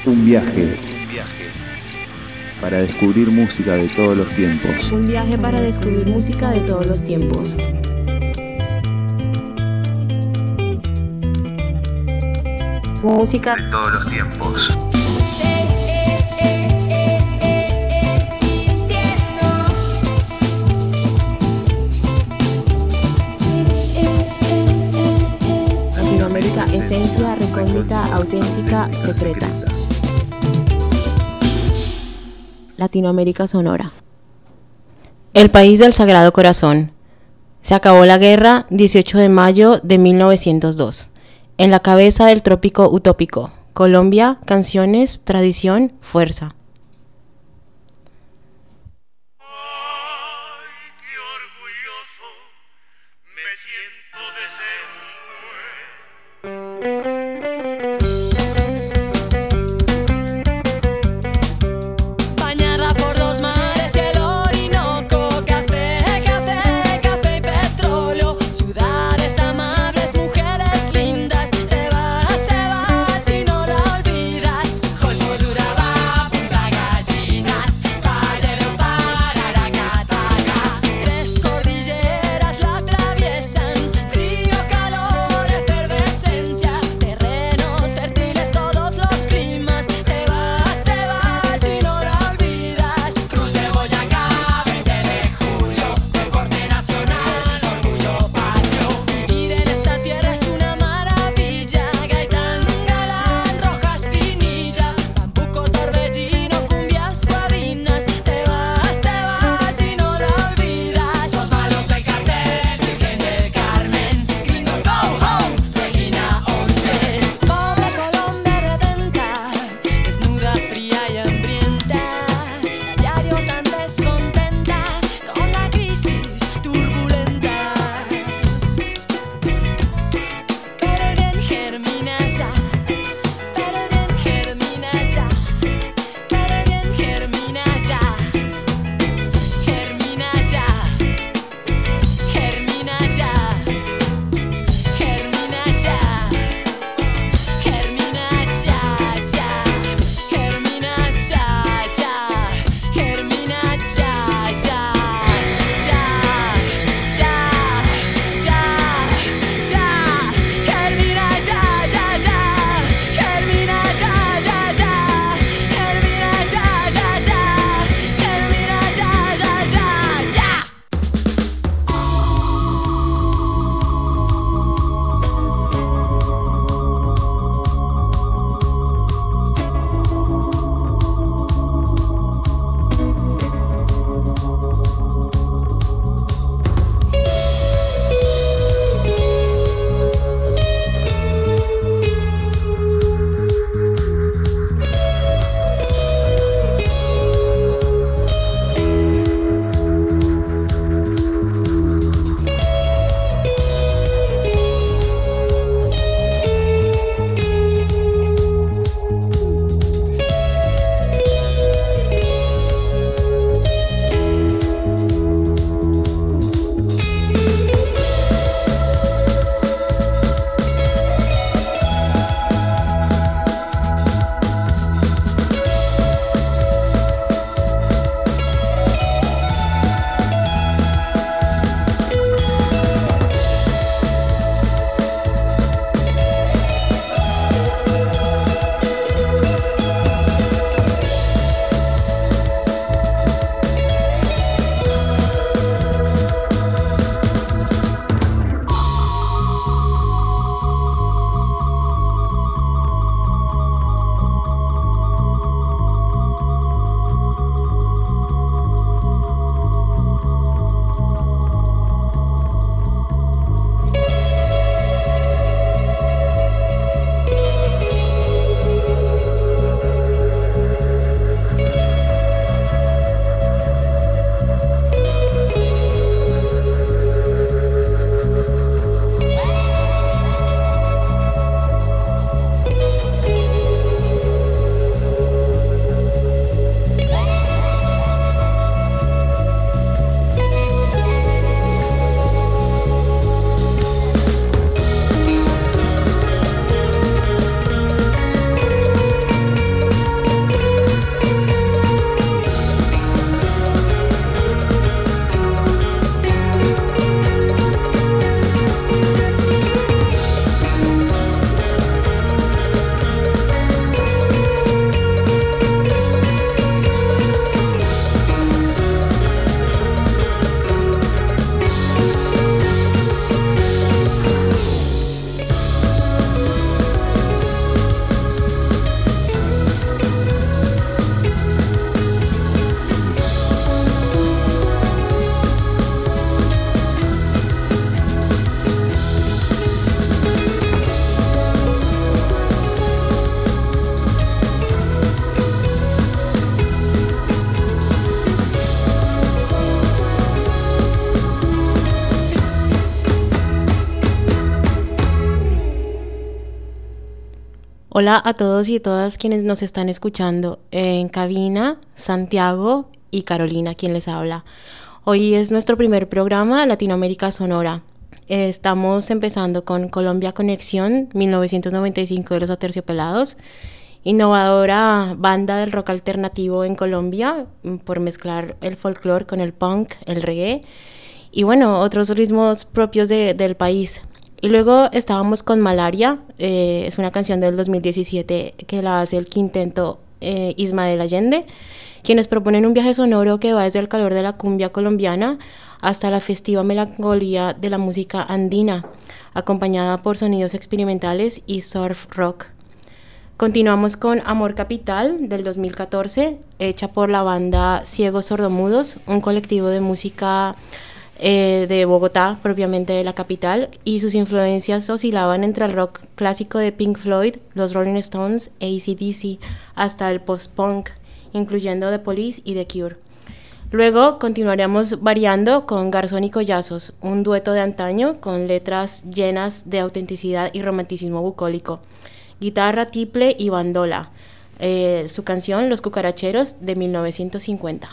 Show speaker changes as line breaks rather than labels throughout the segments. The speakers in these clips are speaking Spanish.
Un viaje para descubrir música de todos los tiempos.
Un viaje para descubrir música de todos los tiempos. Música
de todos los tiempos.
Latinoamérica, esencia recóndita, auténtica, secreta. Latinoamérica Sonora. El país del Sagrado Corazón. Se acabó la guerra 18 de mayo de 1902. En la cabeza del trópico utópico. Colombia, canciones, tradición, fuerza.
Ay, qué orgulloso me siento de ser
bañada por dos mares y el Orinoco, café, café, café y petróleo, ciudades amables, mujeres lindas, te vas y no la olvidas. Golfo de Urabá,
Hola a todos y todas quienes nos están escuchando en cabina, Santiago y Carolina, quien les habla. Hoy es nuestro primer programa, Latinoamérica Sonora. Estamos empezando con Colombia Conexión, 1995 de los Aterciopelados, innovadora banda del rock alternativo en Colombia por mezclar el folclore con el punk, el reggae y bueno, otros ritmos propios del país. Y luego estábamos con Malaria, es una canción del 2017 que la hace el quinteto Ismael Allende, quienes proponen un viaje sonoro que va desde el calor de la cumbia colombiana hasta la festiva melancolía de la música andina, acompañada por sonidos experimentales y surf rock. Continuamos con Amor Capital del 2014, hecha por la banda Ciegos Sordomudos, un colectivo de música de Bogotá, propiamente de la capital, y sus influencias oscilaban entre el rock clásico de Pink Floyd, los Rolling Stones e AC/DC, hasta el post-punk, incluyendo The Police y The Cure. Luego continuaremos variando con Garzón y Collazos, un dueto de antaño con letras llenas de autenticidad y romanticismo bucólico, guitarra, tiple y bandola. Su canción Los Cucaracheros de 1950.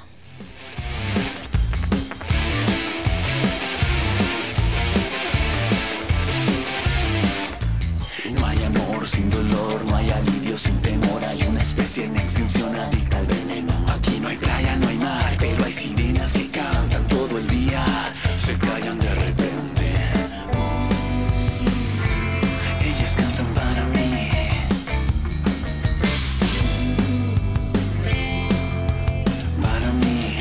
Sin dolor, no hay alivio sin temor, hay una especie en extinción adicta al veneno. Aquí no hay playa, no hay mar, pero hay sirenas que cantan todo el día, se callan de repente. Ellas cantan para mí. Para mí.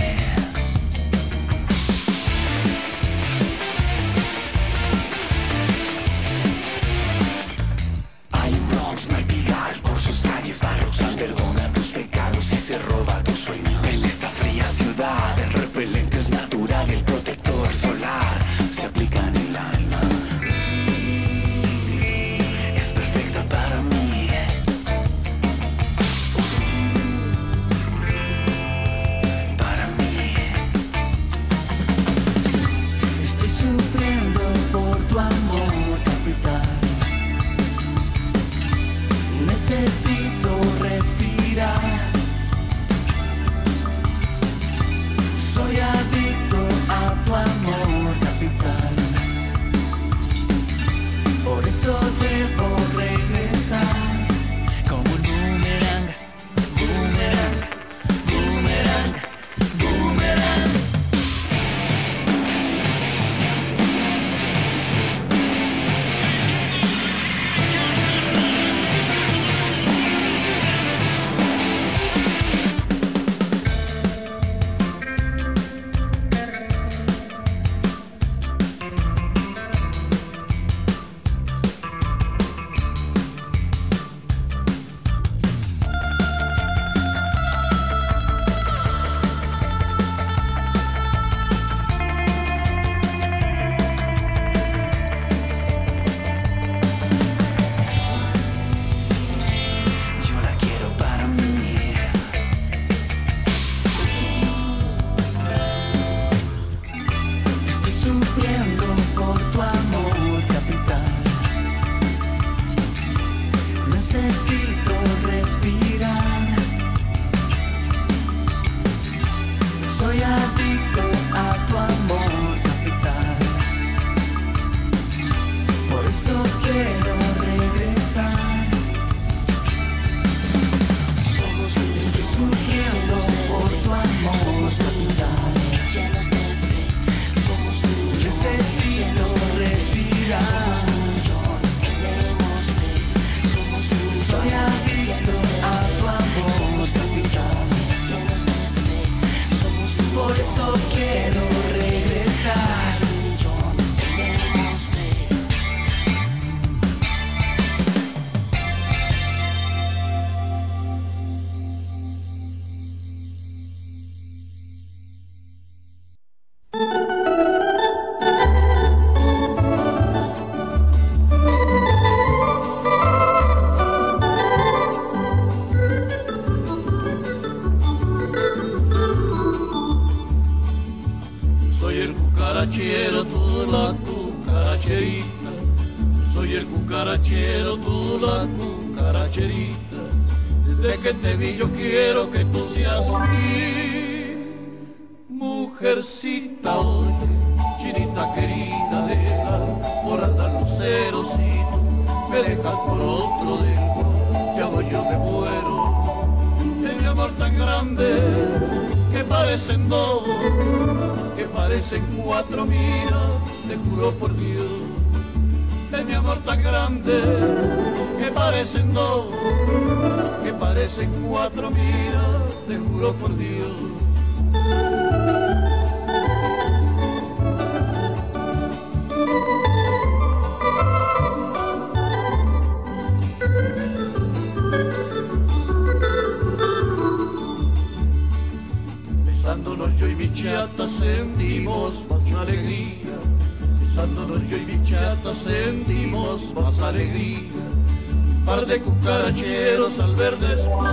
No hay Pigal, por sus calles va Roxanne, perdona tus pecados y se roba tus sueños. En esta fría ciudad el repelente es natural, el protector solar se aplica en el alma. Es perfecta para mí. Para mí. Estoy sufriendo por tu amor, capital. Necesito respirar. Soy adicto a tu amor, capital. Por eso debo regresar. Como un boomerang, boomerang, boomerang, boomerang. Necesito respirar. Soy adicto a tu amor, capital. Por eso quiero regresar. Estoy sufriendo por tu amor, capital. Necesito respirar. Soy adicto a tu amor, capital. Por eso quiero regresar.
cucarachero, tú la cucaracherita. Soy el cucarachero, tú la cucaracherita.
cucaracherita. Desde que te vi yo quiero que tú seas mi mujercita. Oye, chinita querida, deja por andar lucero, si tú me dejas por otro del ya voy yo me muero. De mi amor tan grande que parecen dos, que parecen cuatro, mira, te juro por Dios. De mi amor tan grande que parecen dos, que parecen cuatro, mira, te juro por Dios. Besándonos yo y mi chata sentimos más alegría. Besándonos yo y mi chata sentimos más alegría. Un par de cucaracheros al ver despuntar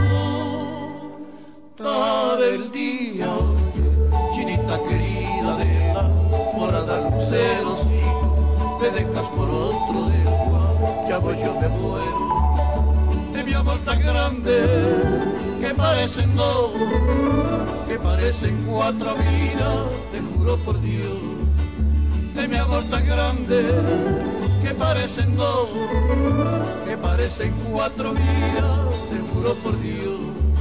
el día. Oye, chinita querida, deja por andar lucero, si tú me dejas por otro del cual ya voy yo me muero. De mi amor tan grande que parecen dos, que parecen cuatro, mira, te juro por Dios. De mi amor tan grande que parecen dos, que parecen cuatro, mira, te juro por Dios.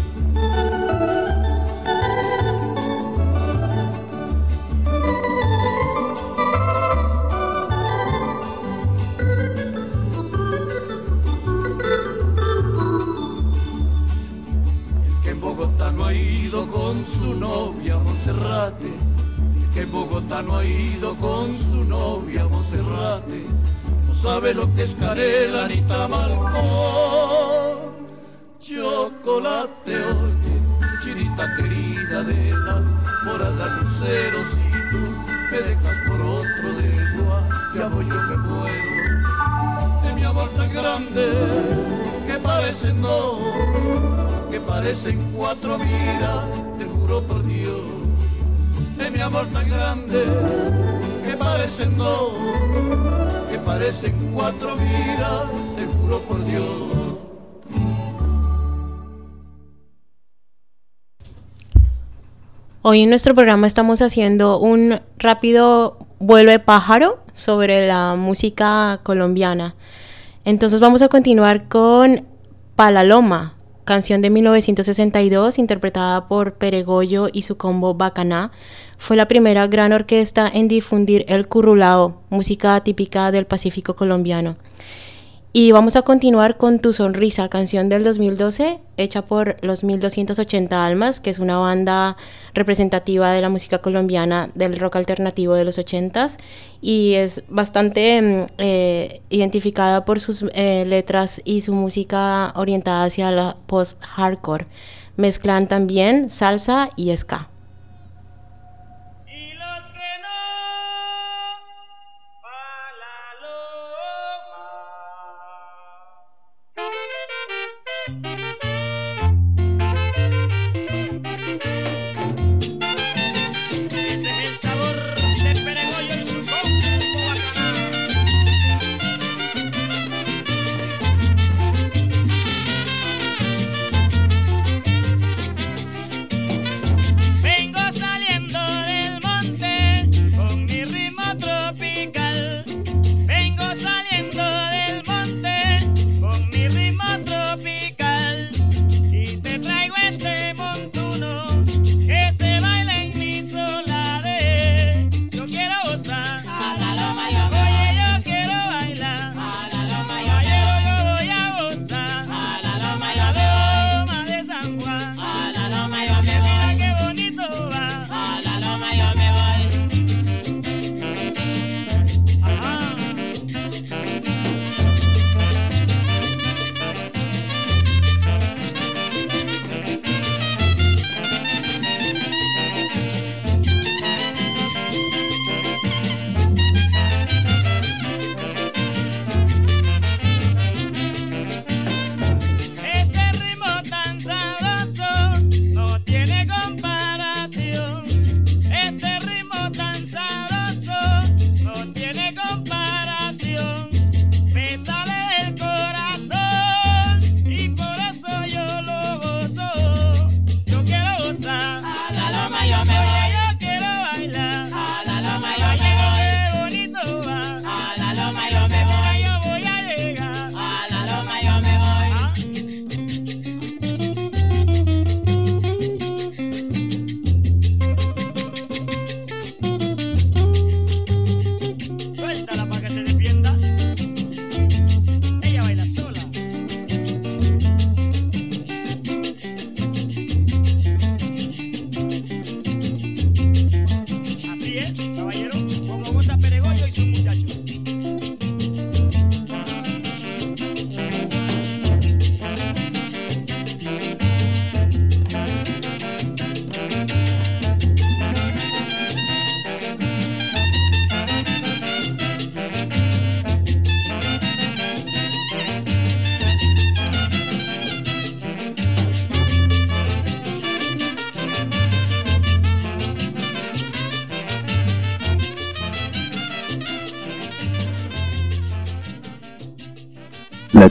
El que en Bogotá no ha ido con su novia Monserrate, que en Bogotá no ha ido con su novia Monserrate, no sabe lo que es canela ni tamal con chocolate. Oye, chinita querida, deja por andar lucero, si tú me dejas por otro de ya voy yo me muero. De mi amor tan grande que parecen dos, que parecen cuatro, mira, te juro por Dios. De mi amor tan grande que parecen dos, que parecen cuatro, mira, te juro por Dios.
Hoy en nuestro programa estamos haciendo un rápido vuelo de pájaro sobre la música colombiana. Entonces vamos a continuar con Palaloma, canción de 1962 interpretada por Peregollo y su combo Bacaná. Fue la primera gran orquesta en difundir el currulao, música típica del Pacífico colombiano. Y vamos a continuar con Tu Sonrisa, canción del 2012, hecha por Los 1280 Almas, que es una banda representativa de la música colombiana del rock alternativo de los 80s, y es bastante identificada por sus letras y su música orientada hacia la post-hardcore. Mezclan también salsa y ska.
Ven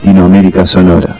Latinoamérica Sonora.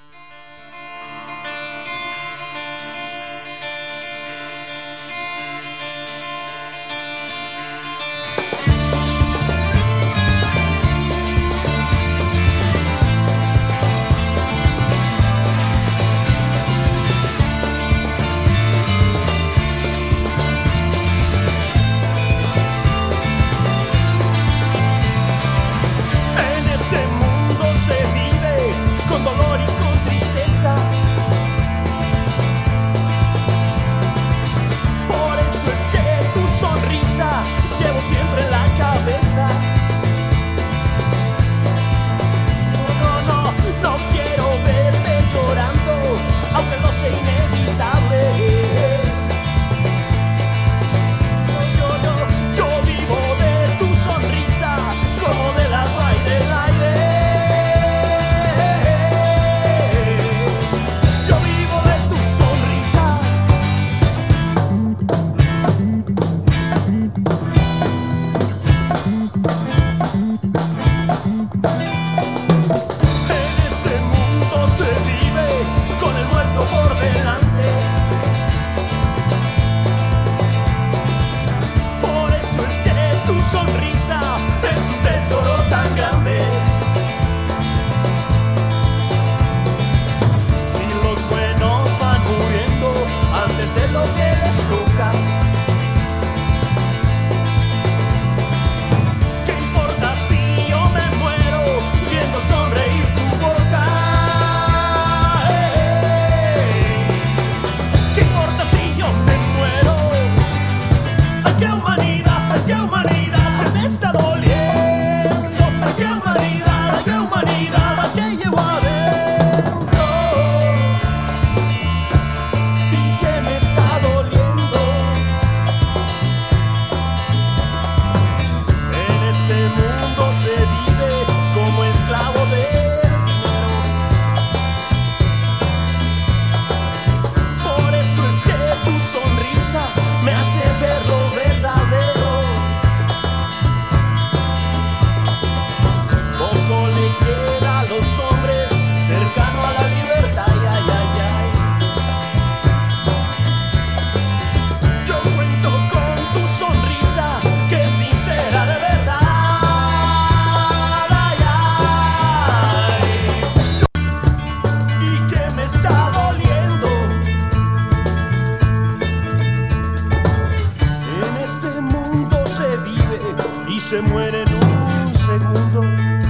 Se muere en un segundo.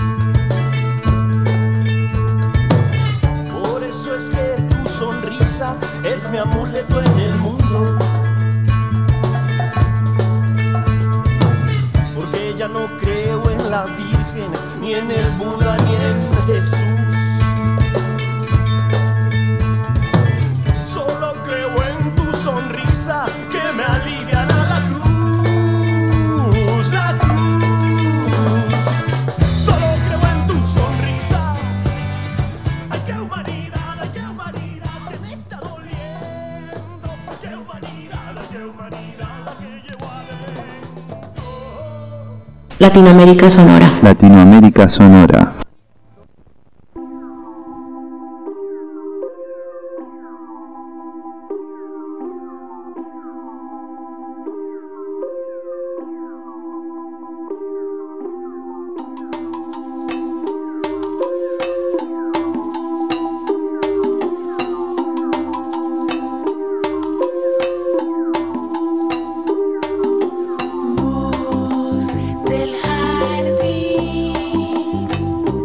Por eso es que tu sonrisa es mi amuleto en el mundo. Porque ya no creo en la Virgen, ni en el Buda, ni en Jesús. Solo creo en tu sonrisa que me aliviará la cruz. La cruz.
Latinoamérica Sonora.
Latinoamérica Sonora.
Del jardín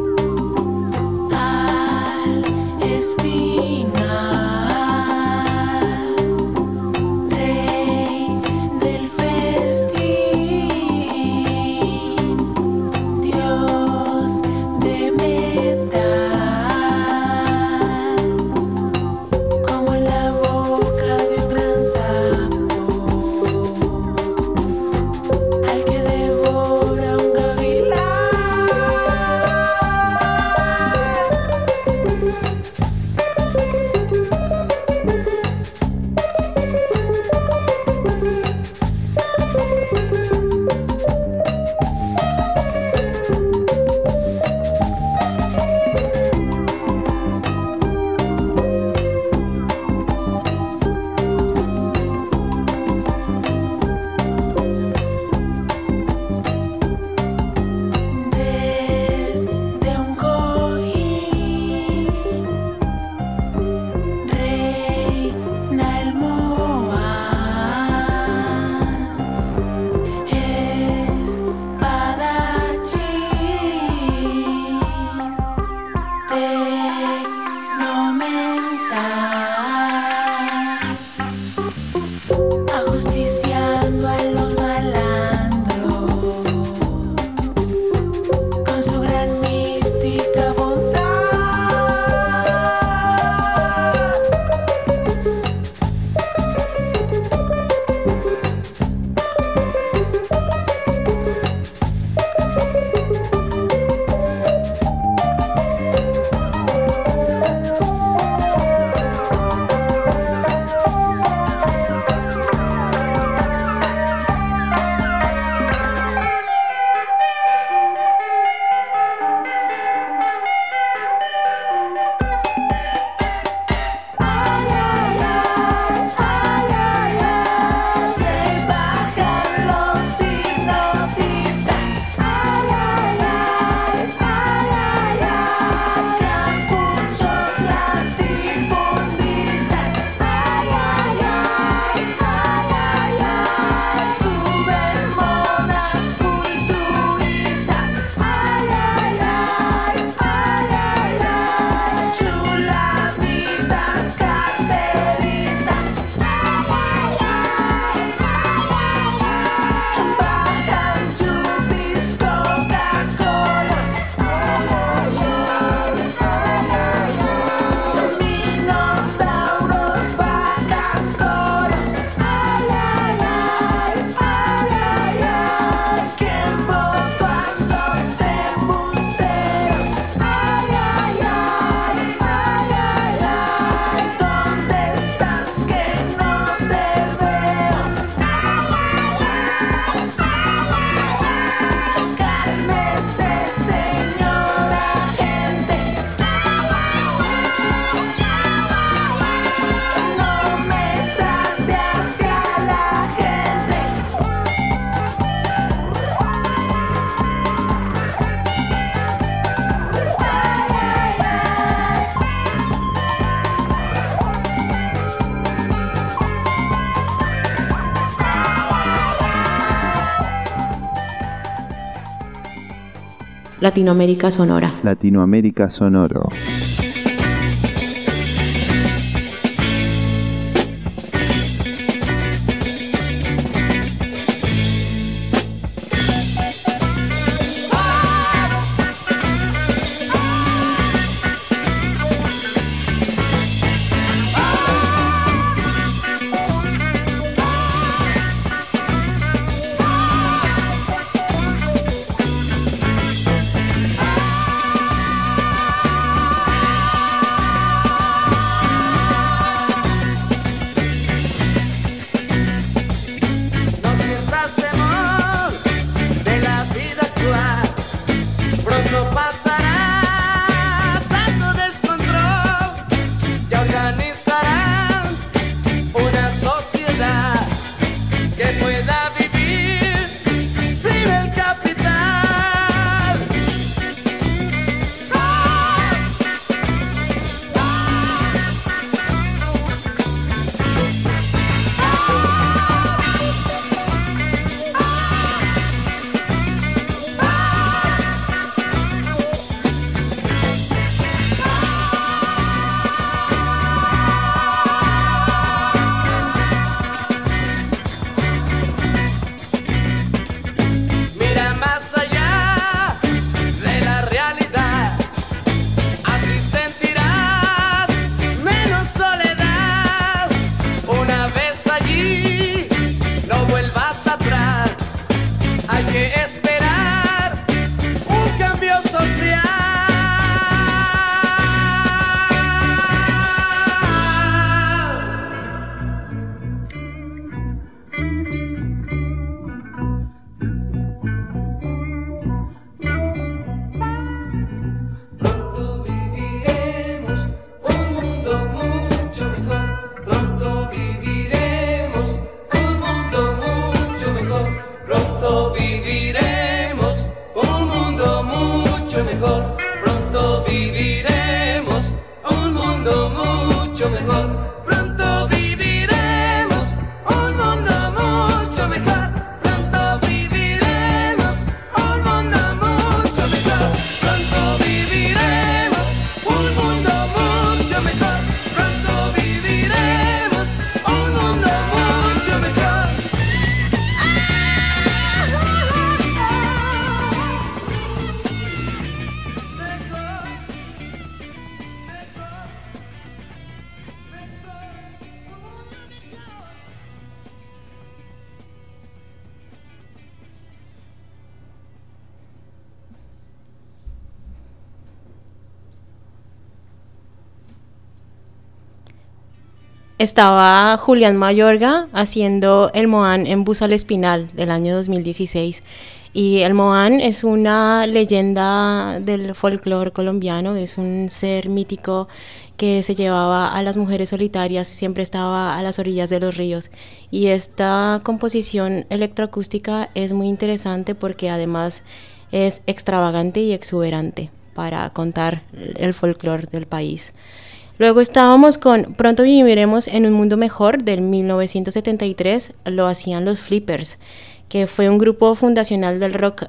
Latinoamérica Sonora.
Latinoamérica Sonoro.
Estaba Julián Mayorga haciendo el Moán en Bus al Espinal del año 2016. Y el Moán es una leyenda del folclore colombiano, es un ser mítico que se llevaba a las mujeres solitarias, siempre estaba a las orillas de los ríos. Y esta composición electroacústica es muy interesante porque además es extravagante y exuberante para contar el folclore del país. Luego estábamos con Pronto viviremos en un mundo mejor del 1973, lo hacían los Flippers, que fue un grupo fundacional del rock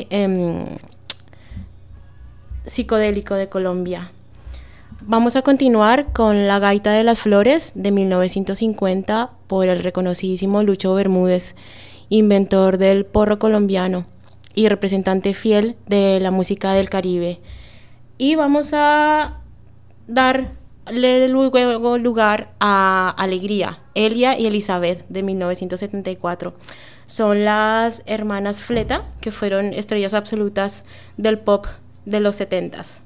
psicodélico de Colombia. Vamos a continuar con La Gaita de las Flores de 1950 por el reconocidísimo Lucho Bermúdez, inventor del porro colombiano y representante fiel de la música del Caribe. Y vamos a darle luego lugar a Alegría, Elia y Elizabeth de 1974. Son las hermanas Fleta, que fueron estrellas absolutas del pop de los 70s.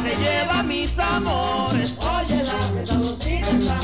que lleva mis amores, óyela, que sabrosita está.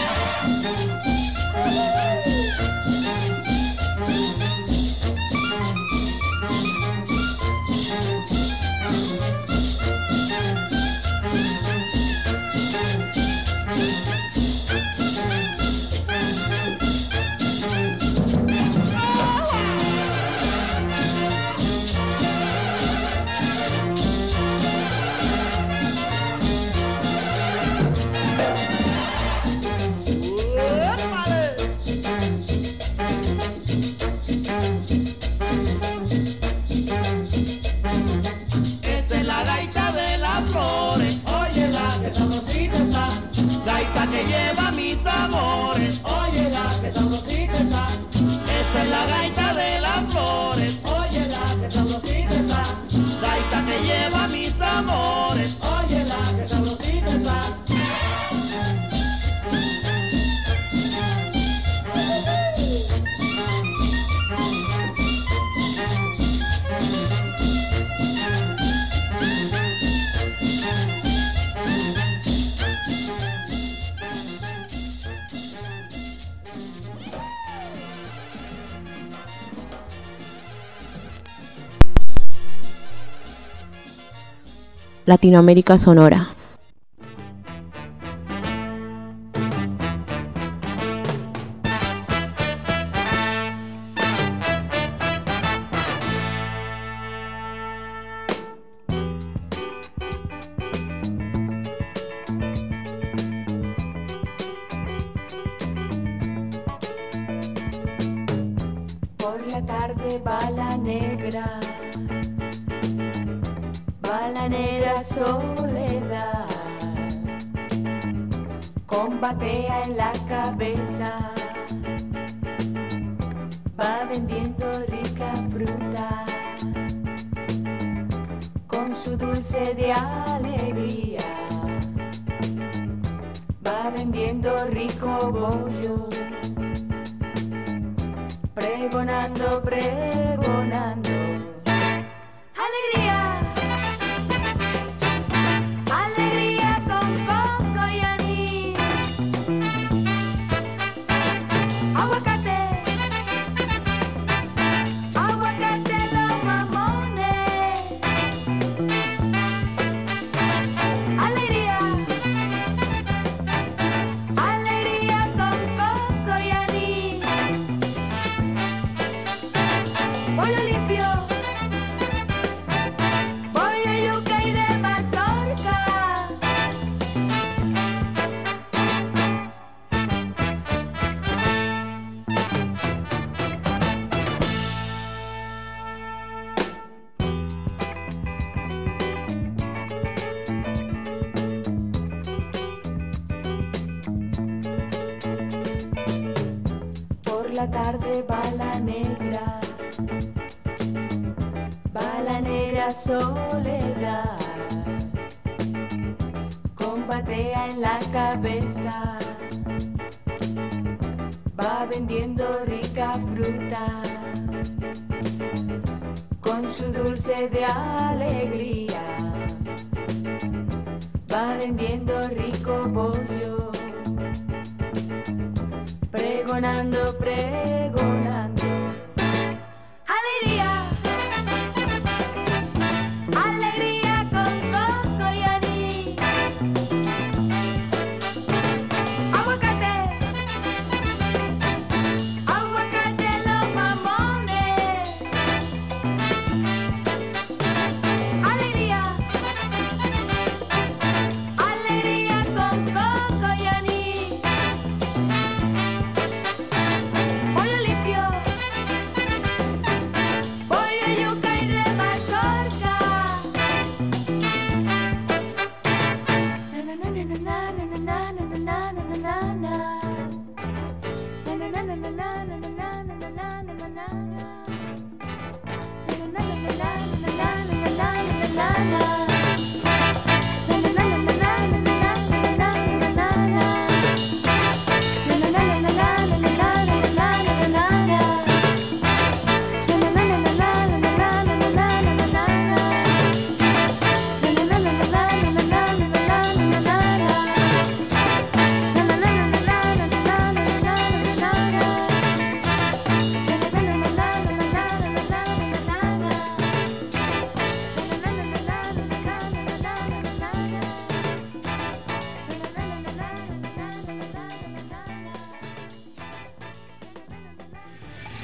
Que lleva mis amores, óyela, que sabrosita está. Esta es la gaita de las flores, óyela, que sabrosita está. Gaita que lleva mis amores, óyela, que sabrosita está.
Latinoamérica Sonora.
Por la tarde va la negra, balanera soledad, combatea en la cabeza, va vendiendo rica fruta, con su dulce de alegría, va vendiendo rico bollo, pregonando, pregonando. ¡Alegría! ¡Alegría con coco y anís! ¡Aguacate! ¡Aguacate los mamones! ¡Alegría! ¡Alegría con coco y anís! Pollo limpio, pollo yuca y de mazorca. Por la tarde va la negra, balanera soledad, combatea en la cabeza, va vendiendo rica fruta, con su dulce de alegría, va vendiendo rico bollo, pregonando, pregonando. ¡Alegría! ¡Alegría con coco y anís! ¡Aguacate! ¡Aguacate los mamones! ¡Alegría! ¡Alegría con coco y anís!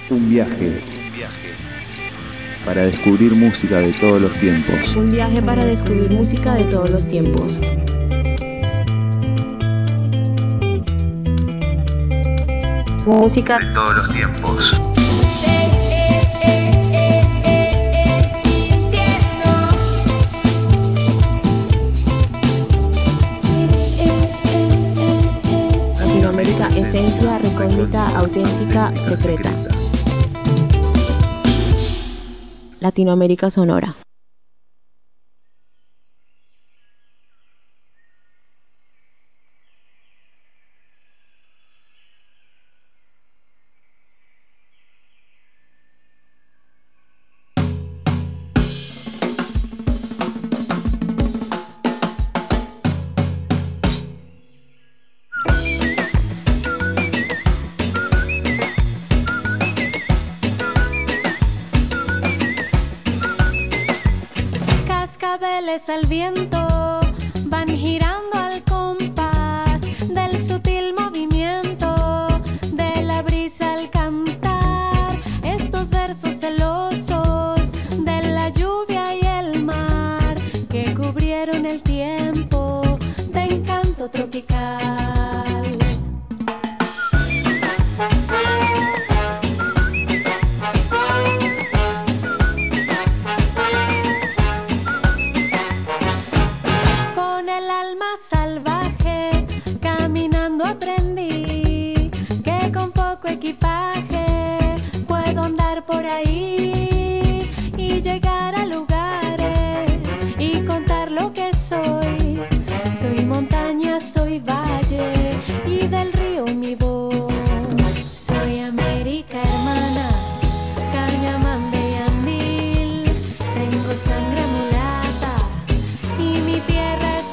Un viaje para descubrir música de todos los tiempos.
Un viaje para descubrir música de todos los tiempos. Música
de todos los tiempos.
Latinoamérica, esencia recóndita, auténtica, secreta. Latinoamérica sonora.
Cascabeles al viento van girando al compás del sutil movimiento de la brisa al cantar estos versos celosos de la lluvia y el mar que cubrieron el tiempo de encanto tropical. Salvaje, caminando aprendí que con poco equipaje puedo andar por ahí y llegar a lugares y contar lo que soy. Soy montaña, soy valle y del río mi voz. Soy América hermana, Cañamán de Andil. Tengo sangre mulata y mi tierra es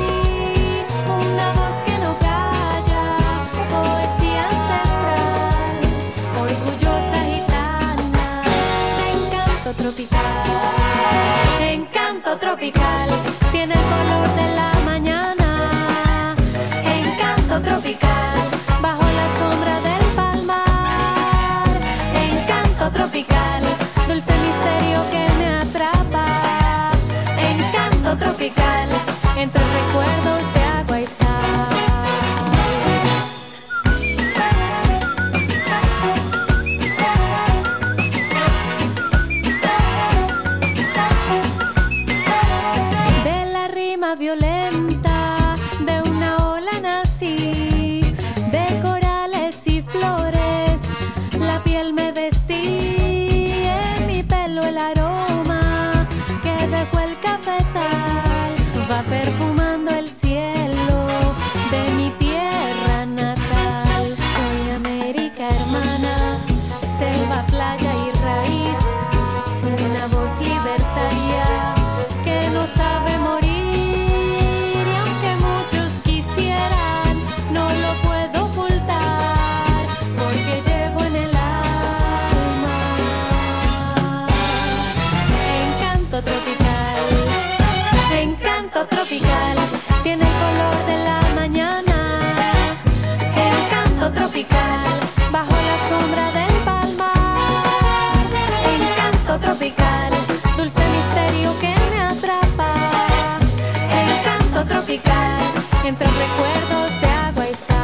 encanto tropical, tiene el color de la mañana. Encanto tropical, bajo la sombra del palmar. Encanto tropical, dulce misterio que me atrapa. Encanto tropical, entre recuerdos de agua y sal. Violenta de una ola nací, de corales y flores la piel me vestí, en mi pelo el aroma que dejó el cafetal va perfumando el cielo de mi tierra natal. Soy América hermana, selva, playa y raíz, una voz libertaria que no sabe morir. Tropical, tiene el color de la mañana. Encanto tropical, bajo la sombra del palmar. Encanto tropical, dulce misterio que me atrapa. Encanto tropical, entre recuerdos de agua y sal.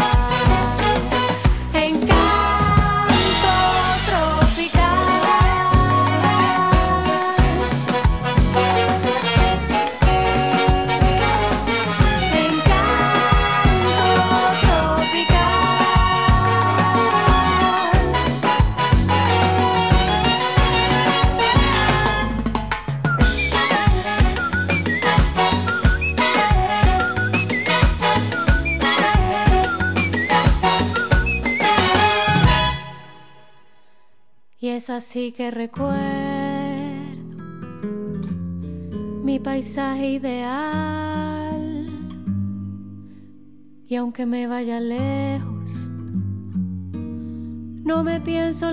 Y es así que recuerdo mi paisaje ideal. Y aunque me vaya lejos, no me pienso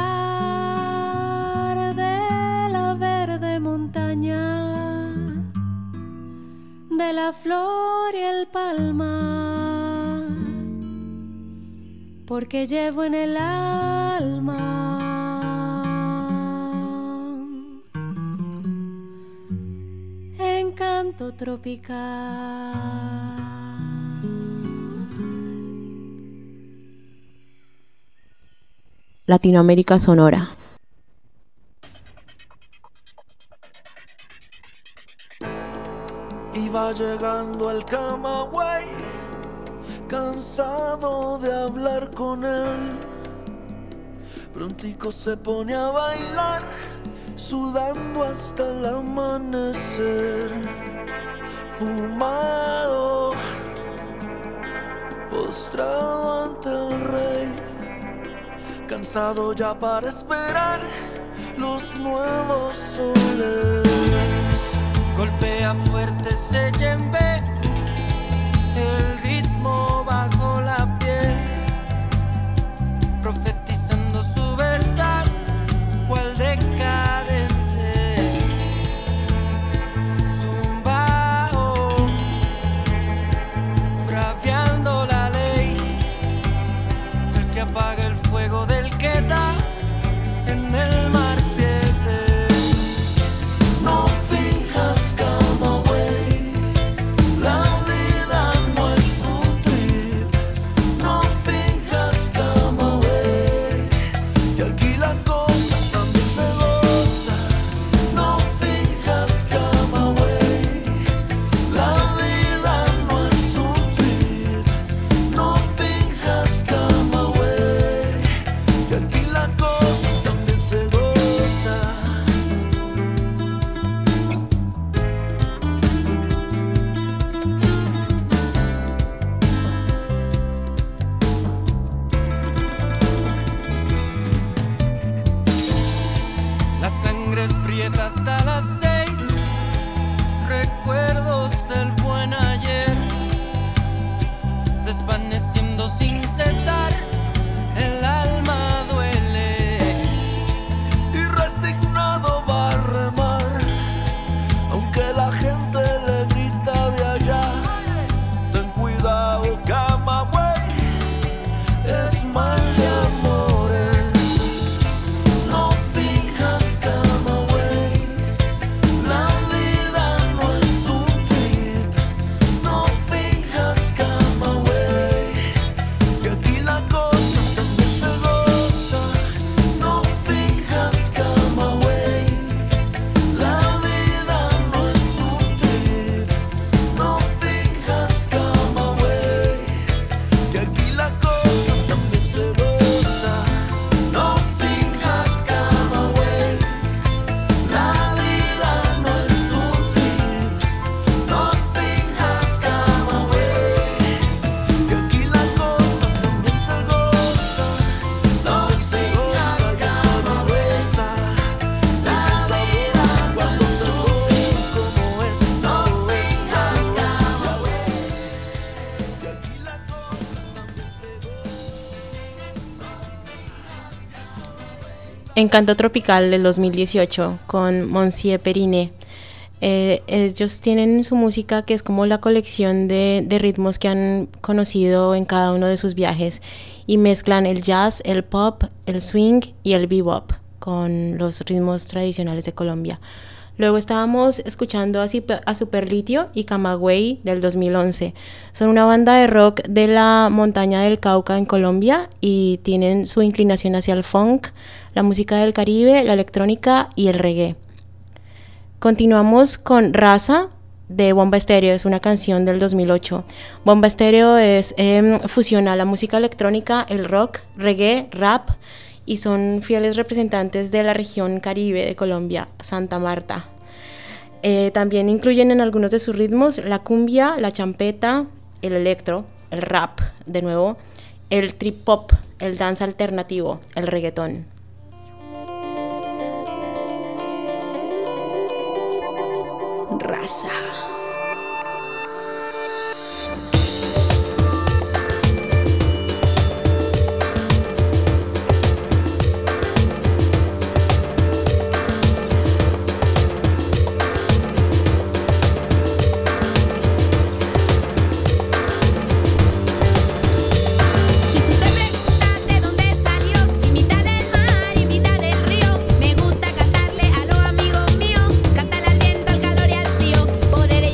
olvidar de la verde montaña, de la flor y el palmar, porque llevo en el alma Encanto tropical.
Latinoamérica Sonora.
Iba llegando al Camagüey, cansado de hablar con él. Prontico se pone a bailar, sudando hasta el amanecer. Fumado, postrado ante el rey, cansado ya para esperar los nuevos soles. Golpea fuerte ese yembe, el ritmo bajo la piel, profetizando su verdad, cual decadente. Zumbao, braviando la ley, el que apaga el fuego del que da en el mar pierde. No finjas Camagüey, la vida no es un trip. No finjas Camagüey, que aquí la cosa también se goza. No finjas Camagüey, la vida no es un trip. No finjas Camagüey, que aquí la cosa también se goza. La sangre es prieta hasta las 6, recuerdos del buen ayer, desvaneciendo sin cesar, el alma duele. Y resignado va a remar, aunque la gente le grita de allá. Ten cuidado, Camagüey, es mal de amores. No finjas Camagüey, la vida no es un trip. No finjas Camagüey, que aquí la cosa también se goza. No finjas Camagüey, la vida no es un trip. No finjas Camagüey, que aquí la cosa también se goza. No finjas Camagüey, la vida no es un trip. No finjas Camagüey, que aquí la cosa también se goza. No finjas Camagüey, la vida cuando se goza como es. No finjas Camagüey, que aquí la cosa también se
Encanto Tropical del 2018 con Monsieur Periné. Ellos tienen su música que es como la colección de ritmos que han conocido en cada uno de sus viajes y mezclan el jazz, el pop, el swing y el bebop con los ritmos tradicionales de Colombia. Luego estábamos escuchando a Superlitio y Camagüey del 2011. Son una banda de rock de la montaña del Cauca en Colombia y tienen su inclinación hacia el funk, la música del Caribe, la electrónica y el reggae. Continuamos con Raza de Bomba Estéreo, es una canción del 2008. Bomba Estéreo fusiona la música electrónica, el rock, reggae, rap y son fieles representantes de la región Caribe de Colombia, Santa Marta. También incluyen en algunos de sus ritmos la cumbia, la champeta, el electro, el rap, de nuevo, el trip hop, el dance alternativo, el reggaetón.
Raza.
Poder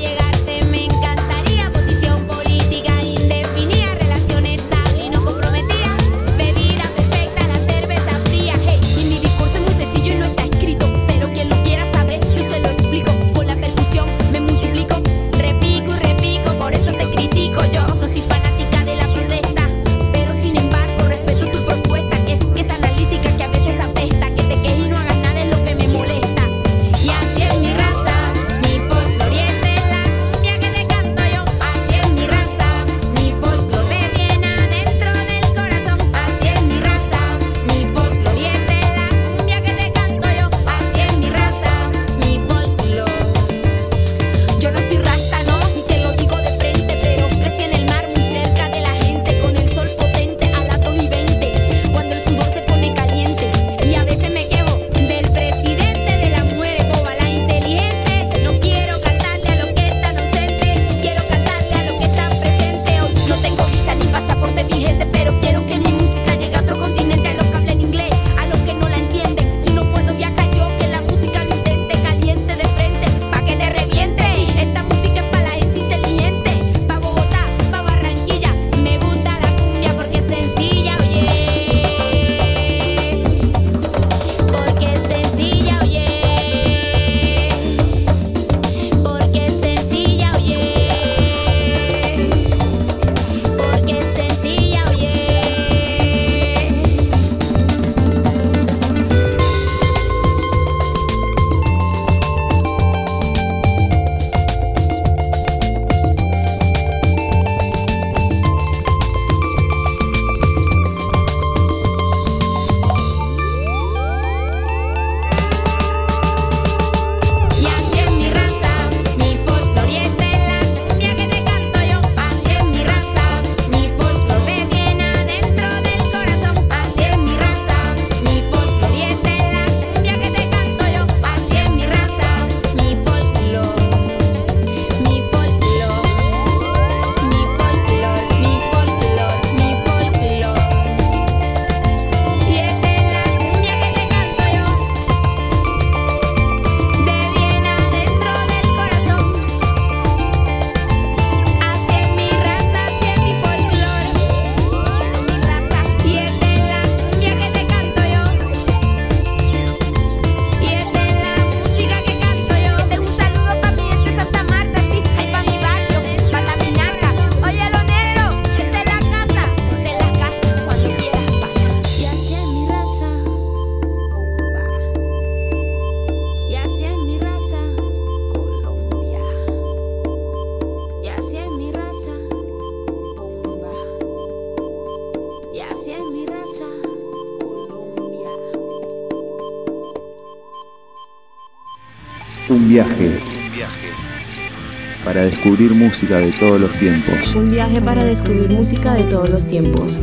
Un viaje para descubrir música de todos los tiempos.
Un viaje para descubrir música de todos los tiempos.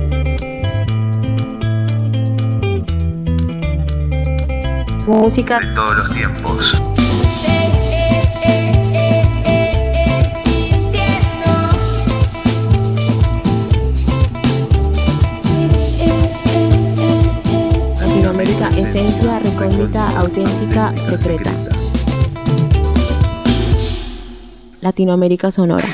Música
de todos los tiempos. Latinoamérica, esencia recóndita, auténtica, secreta. Latinoamérica Sonora.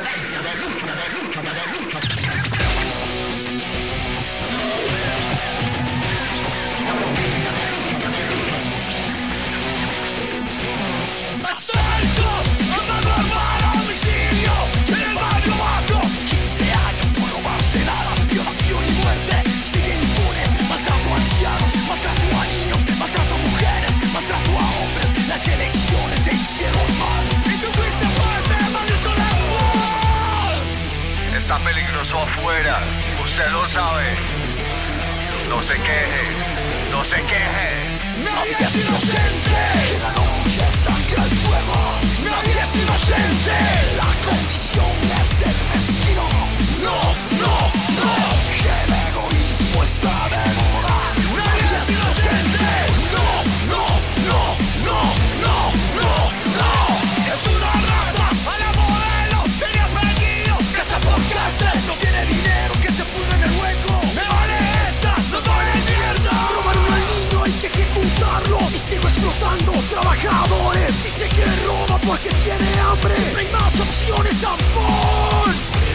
Está peligroso afuera, usted lo sabe. No se queje, no se queje. Nadie es inocente. La noche sangra el fuego. Nadie es inocente. La condición es ser mezquino. No, no, no. El egoísmo está de moda. Nadie es inocente. No, no, no, no, no, no, no. Es una rata a la modelo. Tenía apellido, casa por cárcel. No tiene dinero, que se pudra en el hueco. Me vale esa, no vale mierda. Robaron al niño, hay que ejecutarlo. Y sigo explotando trabajadores. Si se quiere roba porque tiene hambre. Siempre hay más opciones, zampón.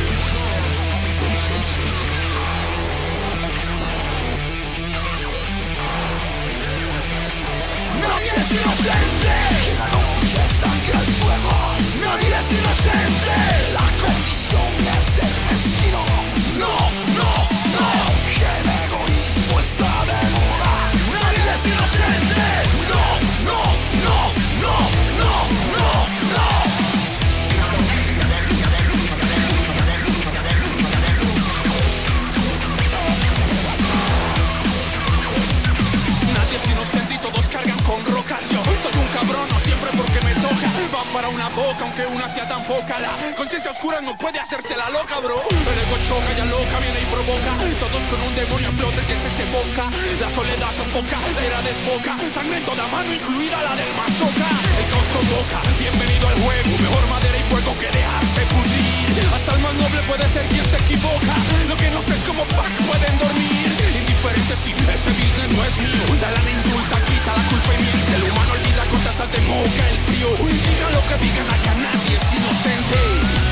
Nadie es inocente. La noche sangra el fuego. Nadie es inocente. La condición es ser mezquino. No, no, no. El egoísmo está de moda. Nadie es inocente. No, no, no, no, no, no, no. Nadie es inocente y todos cargan con rocas. Yo soy un cabrón, no siempre porque me toca. Van para una boca, aunque una sea tan poca. La conciencia oscura no puede hacerse la loca, bro. El ego choca, ya loca, viene y provoca. Todos con un demonio explotes y ese se boca. La soledad sofoca, la ira desboca. Sangre en toda mano, incluida la del mazoca. El caos convoca, bienvenido al juego. Mejor madera y fuego que dejarse pudrir. Hasta el más noble puede ser quien se equivoca. Lo que no sé es cómo fuck pueden dormir. Indiferente si ese business no es mío. La lana indulta, quita la culpa y miente. El humano olvida con tazas de moca el frío. Digan lo que digan, acá nadie es inocente.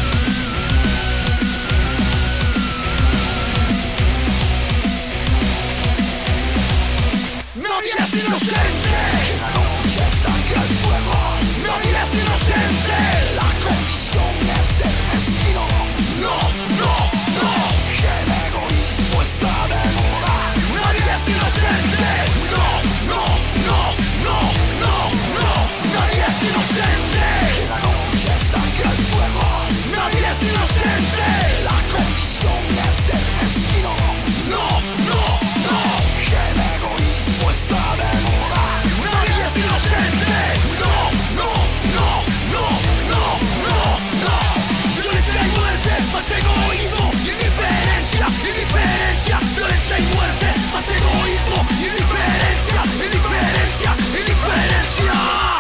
Nadie es inocente. La noche sangra el fuego. Nadie es inocente. La condición es ser mezquino. No, no, no. El egoísmo está de moda. Nadie es inocente. No, no, no, no, no, no. Nadie es inocente. La noche sangra el fuego. Nadie es inocente. La condición es ser mezquino. No, no, no. El egoísmo está de moda. Nadie es inocente. No, no, no, no, no, no, no. Violencia y muerte, más egoísmo y indiferencia, indiferencia. Violencia y muerte, más egoísmo y indiferencia, indiferencia, indiferencia.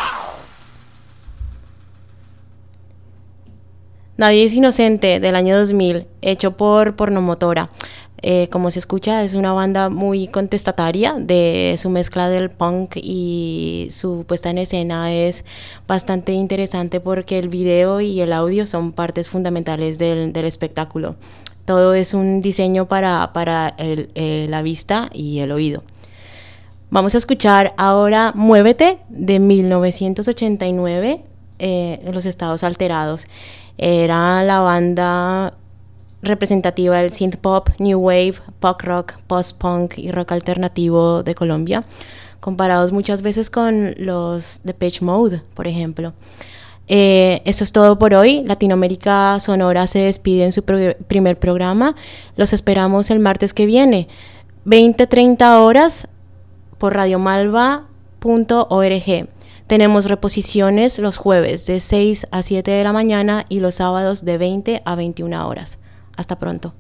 Nadie es inocente, del año 2000, hecho por Pornomotora. Como se escucha, es una banda muy contestataria de su mezcla del punk, y su puesta en escena es bastante interesante porque el video y el audio son partes fundamentales del espectáculo. Todo es un diseño para la vista y el oído. Vamos a escuchar ahora Muévete, de 1989, en los Estados Alterados. Era la banda representativa del synth pop, new wave, pop rock, post-punk y rock alternativo de Colombia, comparados muchas veces con los Depeche Mode, por ejemplo. Eso es todo por hoy. Latinoamérica Sonora se despide en su primer programa. Los esperamos el martes que viene, 20-30 horas, por radiomalva.org. Tenemos reposiciones los jueves de 6 a 7 de la mañana y los sábados de 20 a 21 horas. Hasta pronto.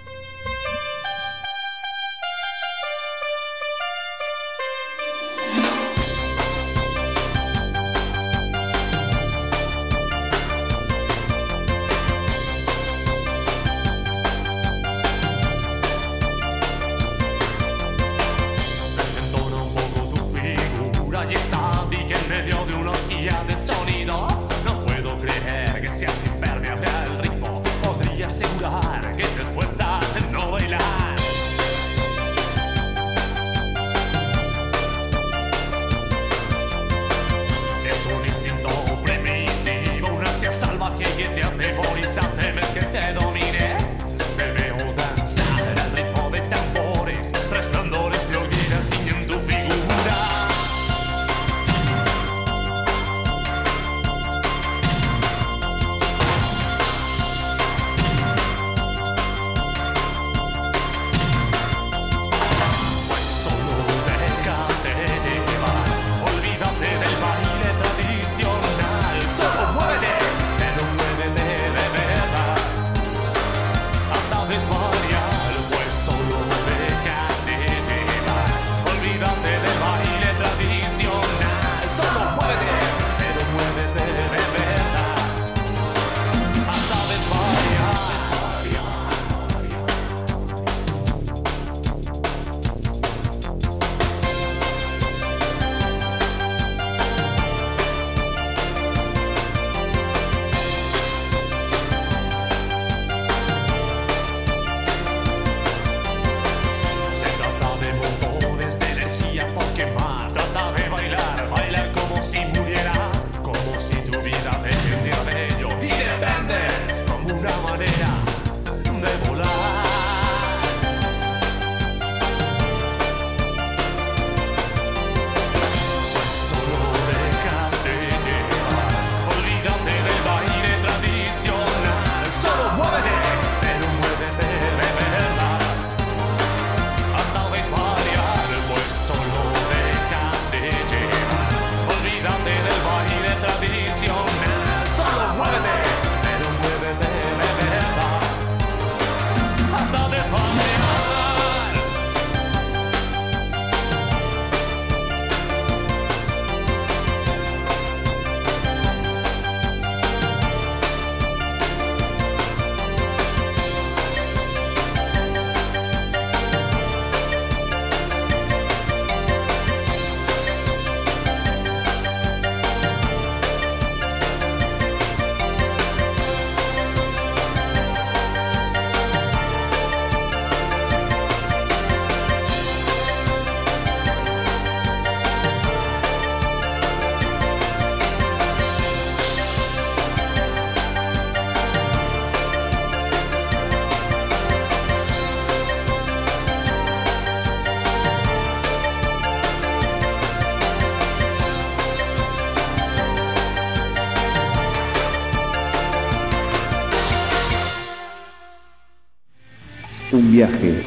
Un viaje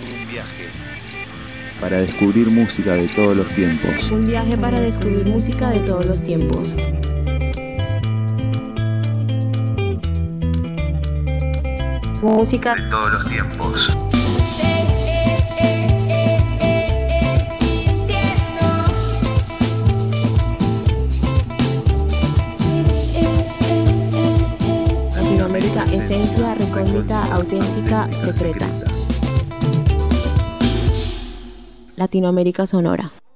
para descubrir música de todos los tiempos.
Un viaje para descubrir música de todos los tiempos. Música
de todos los tiempos.
Latinoamérica, esencia recóndita, auténtica, secreta. Latinoamérica Sonora.